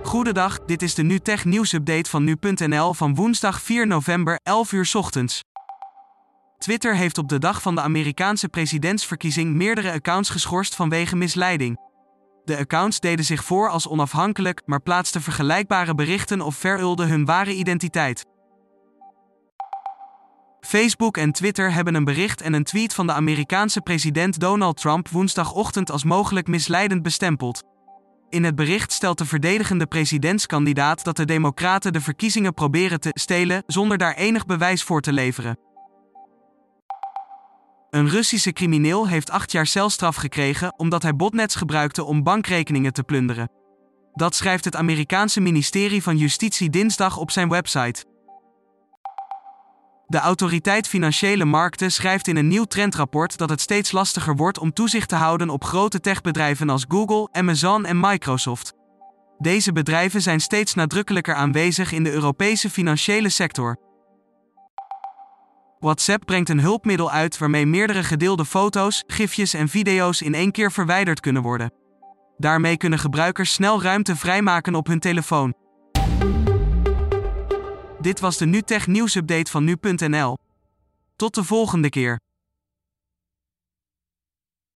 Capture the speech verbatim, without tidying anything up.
Goedendag, dit is de NuTech nieuwsupdate van nu punt n l van woensdag vier november, elf uur 's ochtends. Twitter heeft op de dag van de Amerikaanse presidentsverkiezing meerdere accounts geschorst vanwege misleiding. De accounts deden zich voor als onafhankelijk, maar plaatsten vergelijkbare berichten of verhulden hun ware identiteit. Facebook en Twitter hebben een bericht en een tweet van de Amerikaanse president Donald Trump woensdagochtend als mogelijk misleidend bestempeld. In het bericht stelt de verdedigende presidentskandidaat dat de Democraten de verkiezingen proberen te stelen zonder daar enig bewijs voor te leveren. Een Russische crimineel heeft acht jaar celstraf gekregen omdat hij botnets gebruikte om bankrekeningen te plunderen. Dat schrijft het Amerikaanse ministerie van Justitie dinsdag op zijn website. De Autoriteit Financiële Markten schrijft in een nieuw trendrapport dat het steeds lastiger wordt om toezicht te houden op grote techbedrijven als Google, Amazon en Microsoft. Deze bedrijven zijn steeds nadrukkelijker aanwezig in de Europese financiële sector. WhatsApp brengt een hulpmiddel uit waarmee meerdere gedeelde foto's, gifjes en video's in één keer verwijderd kunnen worden. Daarmee kunnen gebruikers snel ruimte vrijmaken op hun telefoon. Dit was de NuTech nieuwsupdate van nu punt n l. Tot de volgende keer.